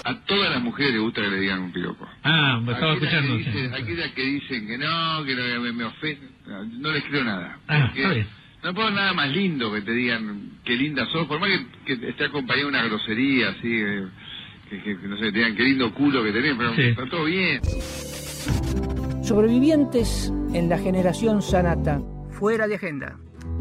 A todas las mujeres les gusta que le digan un piropo. Me estaba escuchando. Aquellas que dicen que no me ofenden, no les creo nada. Está bien. No puedo nada más lindo que te digan qué linda sos, por más que esté acompañado de una grosería, así, que no sé, te digan qué lindo culo que tenés, pero está todo bien. Sobrevivientes en la generación Sanata. Fuera de agenda.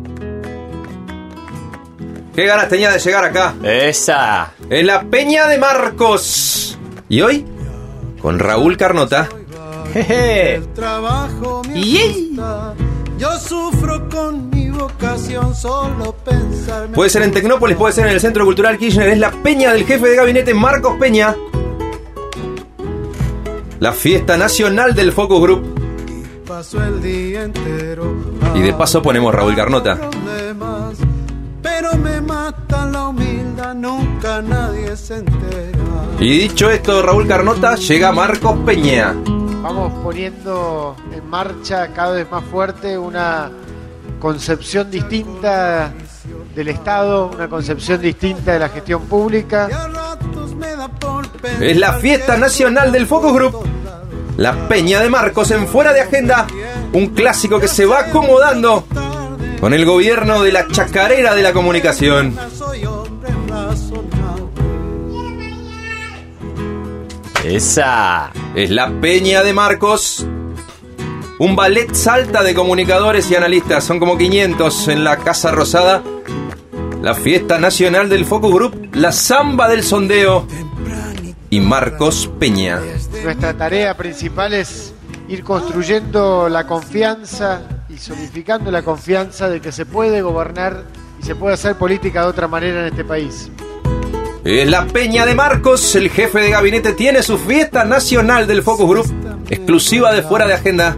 Qué ganas tenía de llegar acá. ¡Esa! En la Peña de Marcos. ¿Y hoy? Con Raúl Carnota. Jeje. El trabajo me asusta. Yo sufro con mi vocación, solo pensar. Puede ser en Tecnópolis, puede ser en el Centro Cultural Kirchner. Es la Peña del jefe de gabinete Marcos Peña. La fiesta nacional del Focus Group. Paso el día entero. Y de paso ponemos Raúl Carnota. Pero me mata la humildad, nunca nadie se entera. Y dicho esto, Raúl Carnota, llega Marcos Peña. Vamos poniendo en marcha cada vez más fuerte una concepción distinta del Estado, una concepción distinta de la gestión pública. Es la fiesta nacional del Focus Group. La Peña de Marcos en Fuera de Agenda. Un clásico que se va acomodando con el gobierno de la chacarera de la comunicación. ¡Esa! Es la Peña de Marcos. Un ballet salta de comunicadores y analistas. Son como 500 en la Casa Rosada. La fiesta nacional del Focus Group. La samba del sondeo. Y Marcos Peña. Nuestra tarea principal es ir construyendo la confianza y solidificando la confianza de que se puede gobernar y se puede hacer política de otra manera en este país. Es la Peña de Marcos. El jefe de gabinete tiene su fiesta nacional del Focus Group, exclusiva de Fuera de Agenda.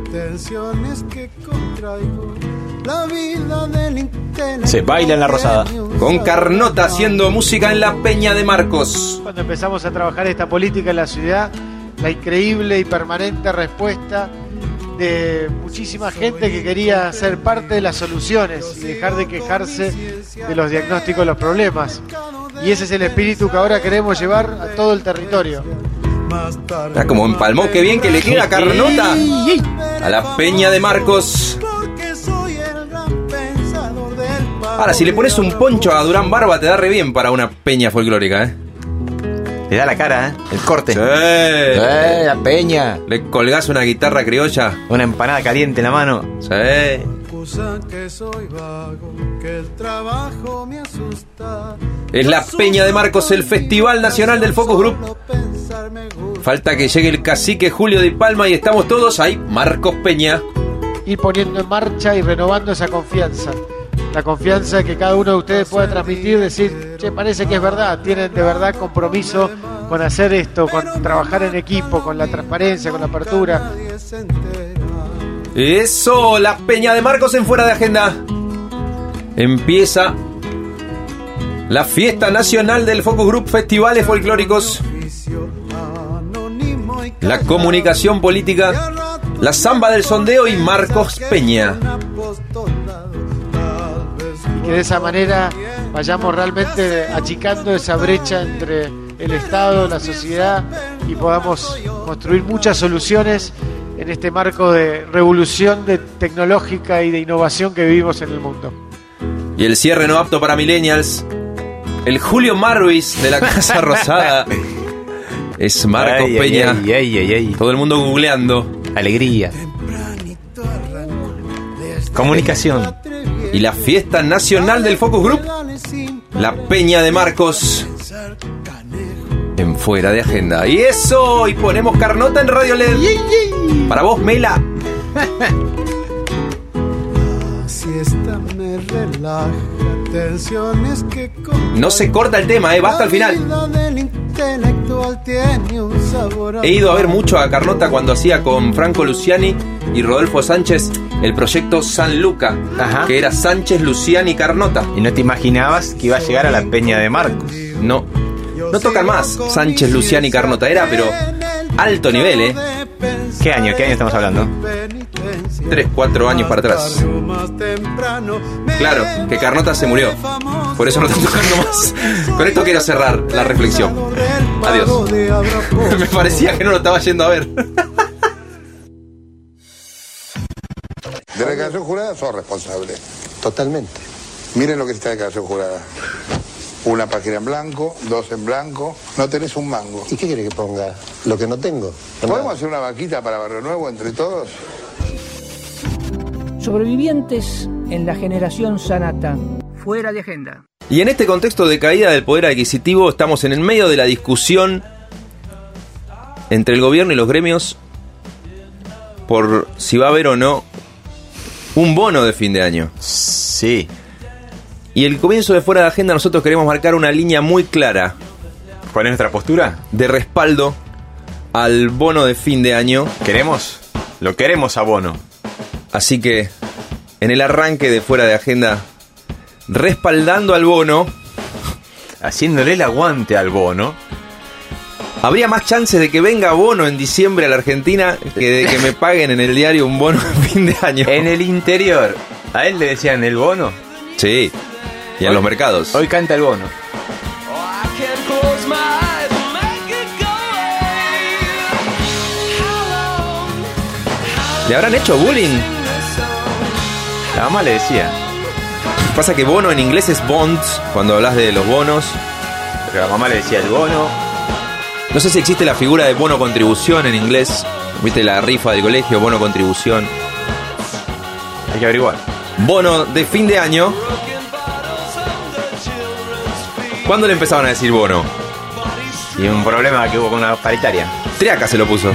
Se baila en la Rosada. Con Carnota haciendo música en la Peña de Marcos. Cuando empezamos a trabajar esta política en la ciudad, la increíble y permanente respuesta de muchísima gente que quería ser parte de las soluciones y dejar de quejarse de los diagnósticos de los problemas. Y ese es el espíritu que ahora queremos llevar a todo el territorio. Está como empalmó, qué bien que le queda Carnota a la Peña de Marcos. Ahora, si le pones un poncho a Durán Barba, te da re bien para una peña folclórica, ¿eh? Le da la cara, ¿eh? El corte. Sí. La peña. Le colgás una guitarra criolla. Una empanada caliente en la mano. Sí. Es la Peña de Marcos, el Festival Nacional del Focus Group. Falta que llegue el cacique Julio de Palma y estamos todos ahí. Marcos Peña. Ir poniendo en marcha y renovando esa confianza. La confianza que cada uno de ustedes pueda transmitir, decir, che, parece que es verdad, tienen de verdad compromiso con hacer esto, con trabajar en equipo, con la transparencia, con la apertura. Eso, la Peña de Marcos en Fuera de Agenda. Empieza la fiesta nacional del Focus Group, festivales folclóricos, la comunicación política, la samba del sondeo y Marcos Peña. Que de esa manera vayamos realmente achicando esa brecha entre el Estado, la sociedad y podamos construir muchas soluciones en este marco de revolución tecnológica y de innovación que vivimos en el mundo. Y el cierre no apto para millennials, el Julio Marvis de la Casa Rosada, es Marcos Peña. Todo el mundo googleando. Alegría. Comunicación. Y la fiesta nacional del Focus Group, la Peña de Marcos en Fuera de Agenda. Y eso, y ponemos Carnota en Radio LED. Para vos, Mela. No se corta el tema, basta al final. He ido a ver mucho a Carnota cuando hacía con Franco Luciani y Rodolfo Sánchez el proyecto San Luca. Ajá. Que era Sánchez, Luciani, Carnota. ¿Y no te imaginabas que iba a llegar a la Peña de Marcos? No tocan más Sánchez, Luciani y Carnota. Era, pero alto nivel, ¿Qué año estamos hablando? 3-4 años para atrás. Claro, que Carnota se murió. Por eso no están tocando más. Con esto quiero cerrar la reflexión. Adiós. Me parecía que no lo estaba yendo a ver. De la declaración jurada sos responsable. Totalmente. Miren lo que es esta declaración jurada. Una página en blanco, 2 en blanco, no tenés un mango. ¿Y qué quiere que ponga? Lo que no tengo. ¿Podemos hacer una vaquita para Barrio Nuevo entre todos? Sobrevivientes en la generación Sanata. Fuera de agenda. Y en este contexto de caída del poder adquisitivo estamos en el medio de la discusión entre el gobierno y los gremios por si va a haber o no un bono de fin de año. Sí. Y el comienzo de Fuera de Agenda nosotros queremos marcar una línea muy clara. ¿Cuál es nuestra postura? De respaldo al bono de fin de año. Lo queremos a bono. Así que en el arranque de Fuera de Agenda, respaldando al bono, haciéndole el aguante al bono, habría más chances de que venga bono en diciembre a la Argentina que de que me paguen en el diario un bono de fin de año. En el interior, ¿a él le decían el bono? Sí, y en los mercados. Hoy canta el bono. ¿Le habrán hecho bullying? La mamá le decía. Pasa que bono en inglés es bonds, cuando hablas de los bonos. Pero la mamá le decía el bono. No sé si existe la figura de bono contribución en inglés. ¿Viste la rifa del colegio? Bono contribución. Hay que averiguar. Bono de fin de año. ¿Cuándo le empezaban a decir bono? Y un problema que hubo con una paritaria. Triaca se lo puso.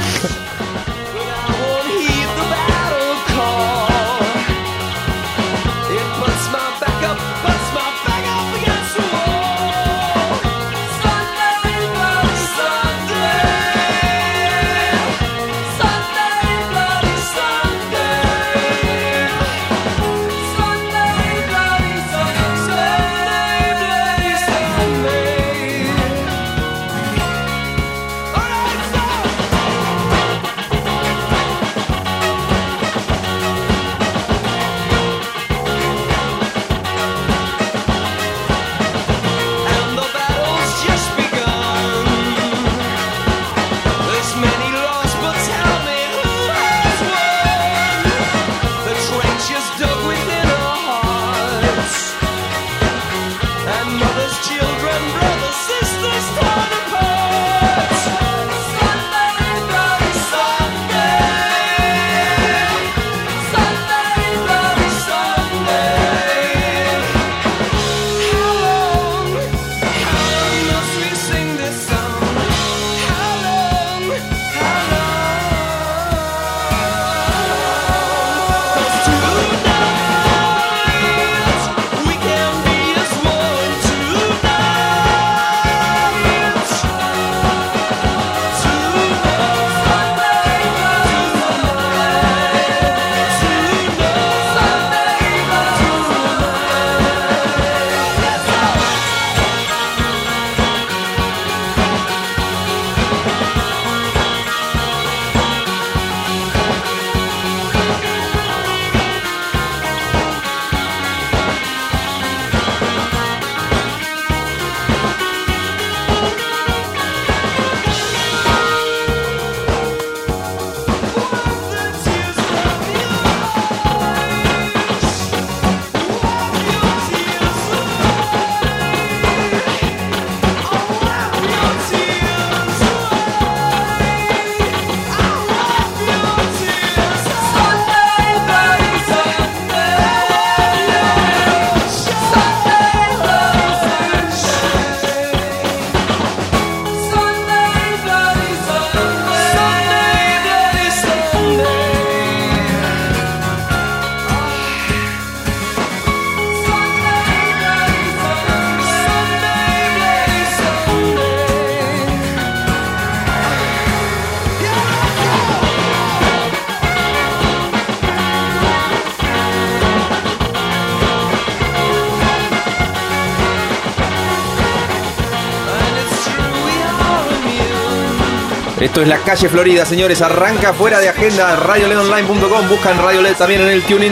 Esto es la calle Florida, señores. Arranca Fuera de Agenda, radioledonline.com. Buscan Radio LED también en el tuning.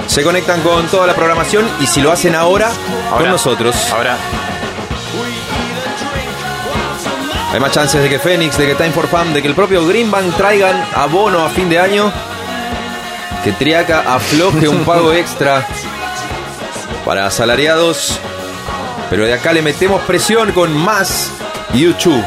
se conectan con toda la programación y si lo hacen ahora con nosotros. Ahora. Hay más chances de que Fénix, de que Time for Fun, de que el propio Greenbank traigan abono a fin de año, que Triaca afloje un pago extra para asalariados. Pero de acá le metemos presión con más YouTube.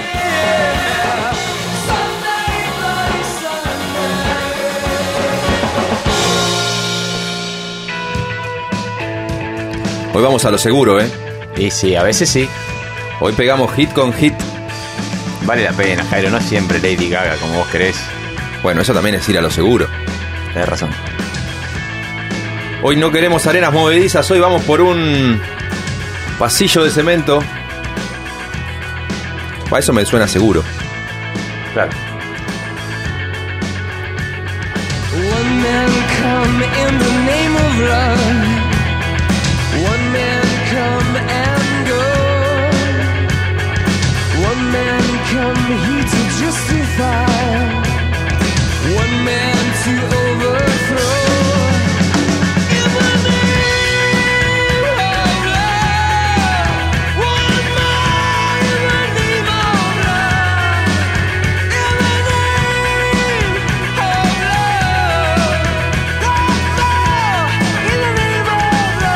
Hoy vamos a lo seguro, ¿eh? Y sí, a veces sí. Hoy pegamos hit con hit. Vale la pena, Jairo, no siempre Lady Gaga como vos querés. Bueno, eso también es ir a lo seguro. Tenés razón. Hoy no queremos arenas movedizas, hoy vamos por un pasillo de cemento. Para eso me suena seguro. Claro. One man come in the name of love. One man come and go. One man come here to justify. One man to overthrow. In the name of love. One man in the name of love. In the name of love. In the name of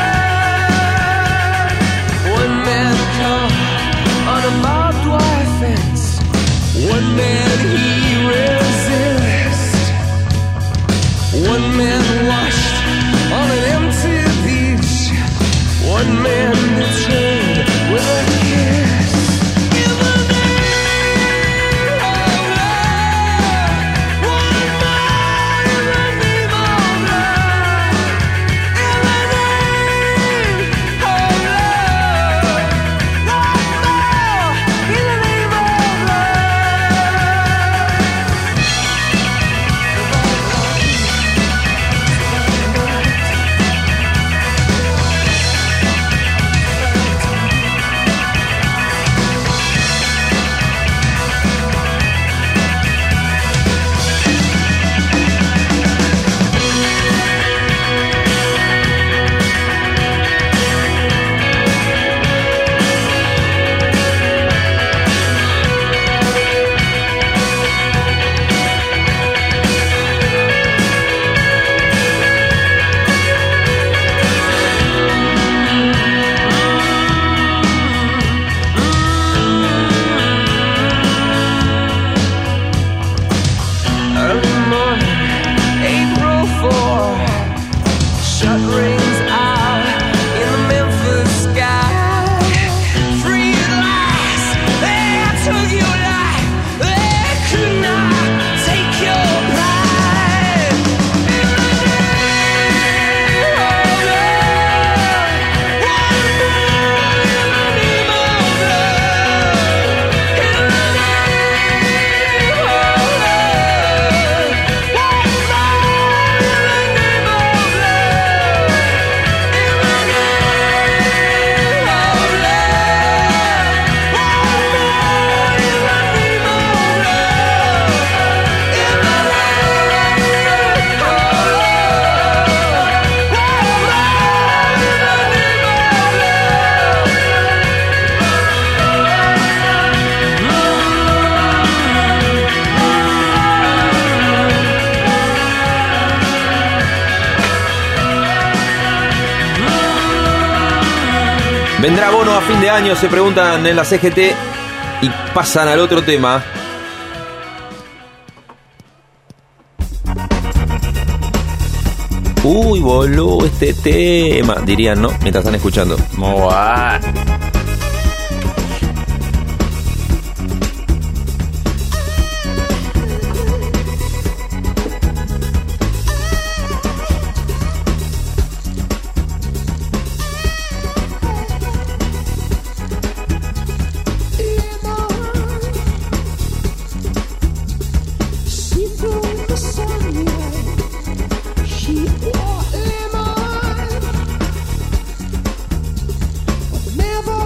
love. One man come on a barbed wire fence. One man he resists. One man washed on an empty beach. One man betrayed with a kiss. In the name of love. One man in the name of love. In the name of love. In the name of early morning, April 4. Shut rings out in the Memphis sky. Free at last, they took your life. They could not take your pride. In the name of love. One more in the name of love. In the name of love. One more in the name of love. In the name of love. One more in the name of love. In the ¿Vendrá bono a fin de año? Se preguntan en la CGT y pasan al otro tema. Uy, voló este tema, dirían, ¿no? Mientras están escuchando. Moa. She threw the sunlight. She wore lemon. Never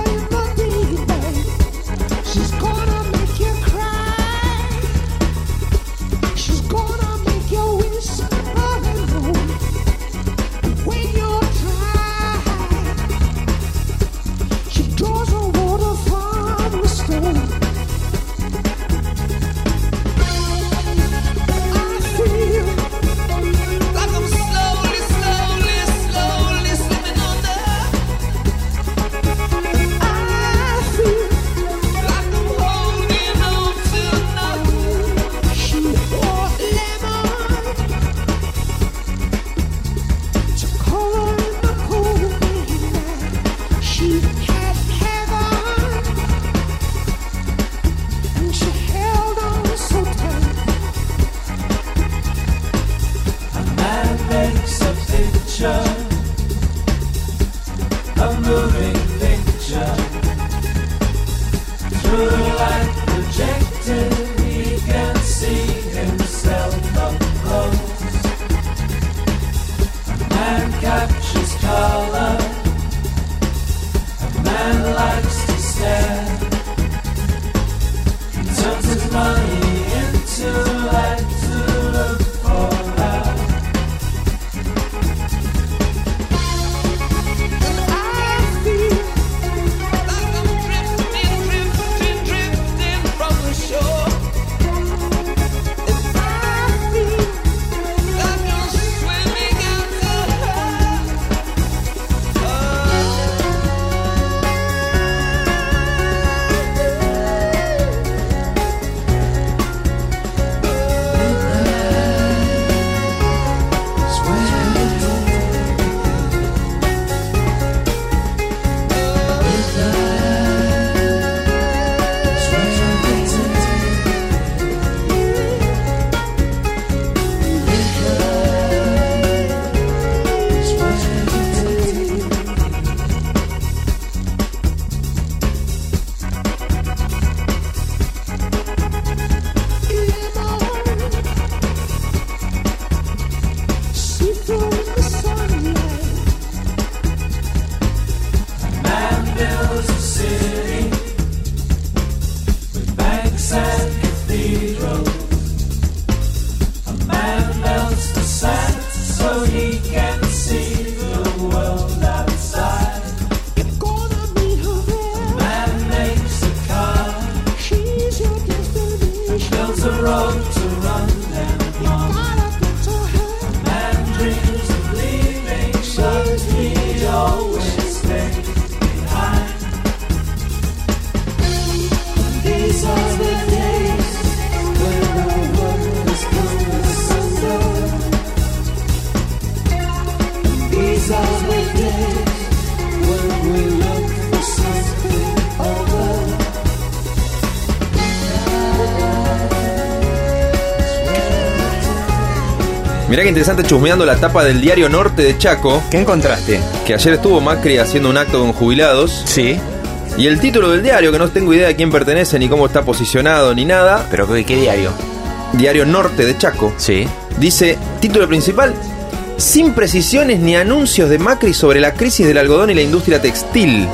Mirá que interesante, chusmeando la tapa del Diario Norte de Chaco. ¿Qué encontraste? Que ayer estuvo Macri haciendo un acto con jubilados. Sí. Y el título del diario, que no tengo idea de quién pertenece, ni cómo está posicionado, ni nada. ¿Pero qué diario? Diario Norte de Chaco. Sí. Dice, título principal: sin precisiones ni anuncios de Macri sobre la crisis del algodón y la industria textil.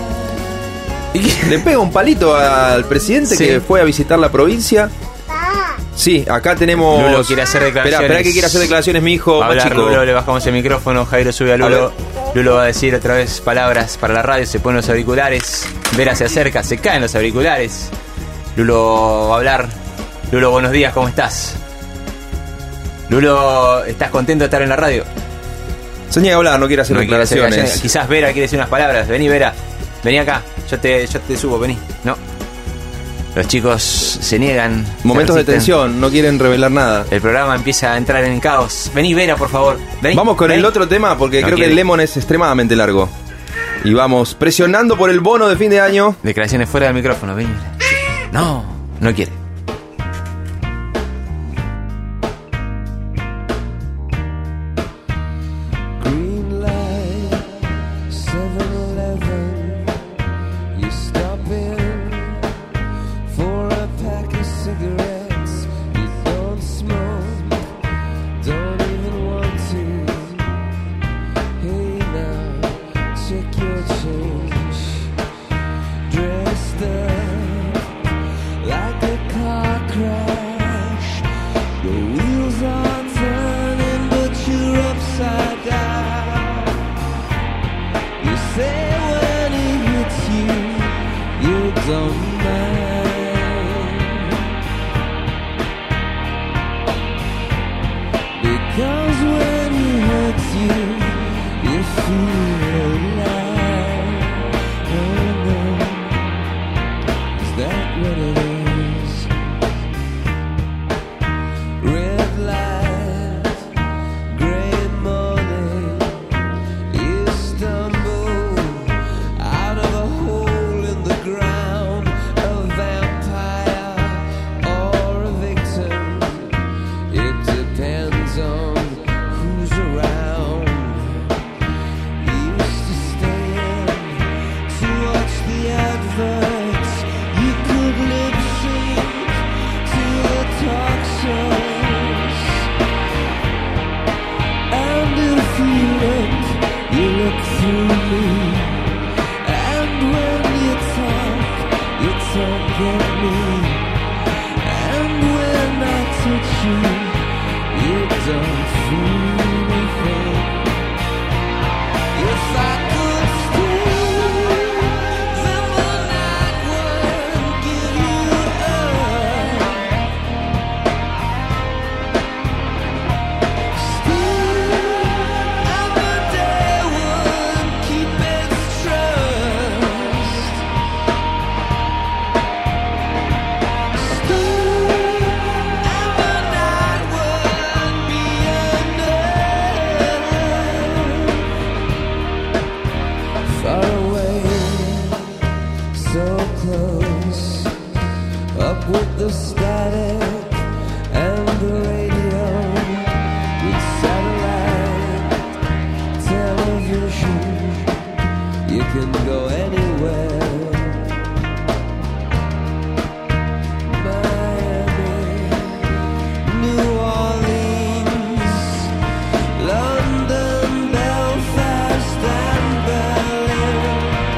Le pega un palito al presidente, sí, que fue a visitar la provincia. Sí, acá tenemos... Lulo quiere hacer declaraciones. Espera que quiere hacer declaraciones, mi hijo. Hablar, chico. Lulo, le bajamos el micrófono, Jairo sube a Lulo. Lulo va a decir otra vez palabras para la radio, se ponen los auriculares. Vera se acerca, se caen los auriculares. Lulo va a hablar. Lulo, buenos días, ¿cómo estás? Lulo, ¿estás contento de estar en la radio? Se niega a hablar, no quiere hacer declaraciones. Quizás Vera quiere decir unas palabras. Vení, Vera, vení acá, yo te subo, vení. No. Los chicos se niegan. Momentos de tensión, no quieren revelar nada. El programa empieza a entrar en caos. Vení, Vera, por favor. Vení, vamos con el otro tema, porque no creo que el Lemon es extremadamente largo. Y vamos presionando por el bono de fin de año. Declaraciones fuera del micrófono, vení. No quiere. with the static and the radio, with satellite television, you can go anywhere. Miami, New Orleans, London, Belfast and Berlin.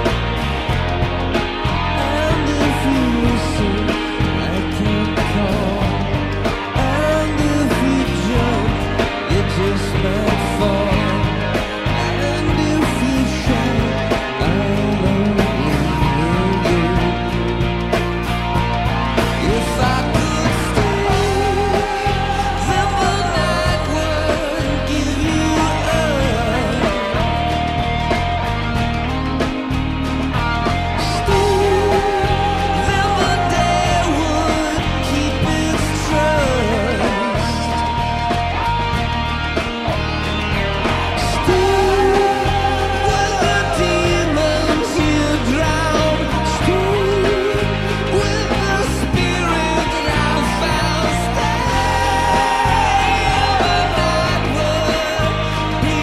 And if you listen, I can call. And if you jump, you just might fall. And if you shout, I'll only hear you. If I could stay, then the night would give you up. Stay, then the day would keep its trust. Stay with the demons you drown. Stay with the spirit that I found. Stay, the night would be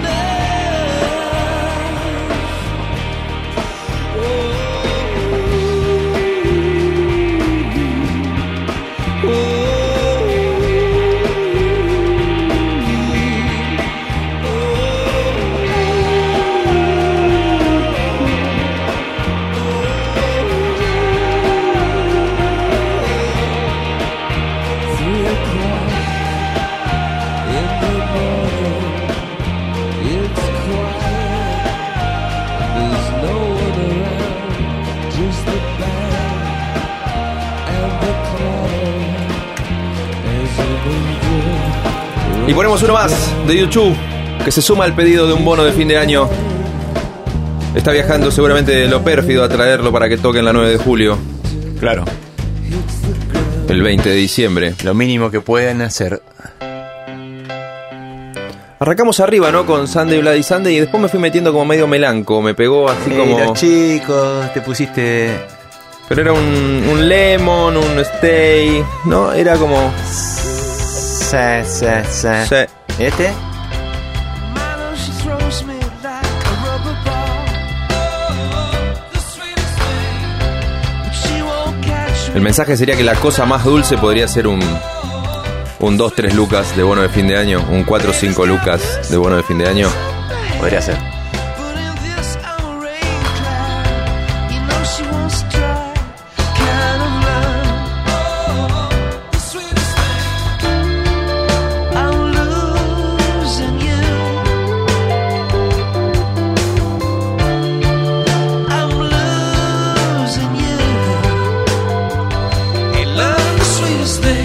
Y ponemos uno más de YouTube que se suma al pedido de un bono de fin de año. Está viajando seguramente lo pérfido a traerlo para que toque en la 9 de julio. Claro. El 20 de diciembre. Lo mínimo que pueden hacer. Arrancamos arriba, ¿no? Con Sunday Bloody Sunday y después me fui metiendo como medio melanco. Me pegó así como... Los chicos, te pusiste... Pero era un Lemon, un Stay, ¿no? Era como... Sí. Sí. ¿Este? El mensaje sería que la cosa más dulce podría ser un 2-3 lucas de bono de fin de año, un 4-5 lucas de bono de fin de año. Podría ser. Sweetest thing